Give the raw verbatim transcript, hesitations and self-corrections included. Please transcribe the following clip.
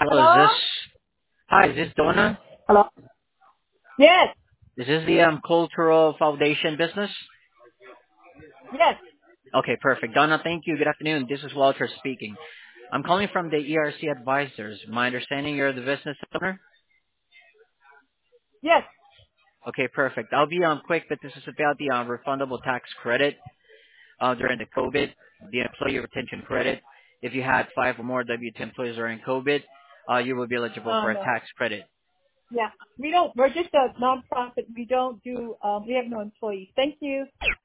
Hello, is Hello? this, hi, is this Donna? Hello? Yes, Is this the um, Cultural Foundation business? yes, Okay, perfect. Donna, thank you. Good afternoon. This is Walter speaking. I'm calling from the E R C Advisors. My understanding you're the business owner? yes. Okay, perfect. I'll be um, quick, but this is about the um, refundable tax credit uh, during the COVID, the employee retention credit. If you had five or more W two employees during COVID, uh, you will be eligible Uh, for a no. tax credit. Yeah. We don't, we're just a nonprofit. We don't do, um, we have no employees. Thank you.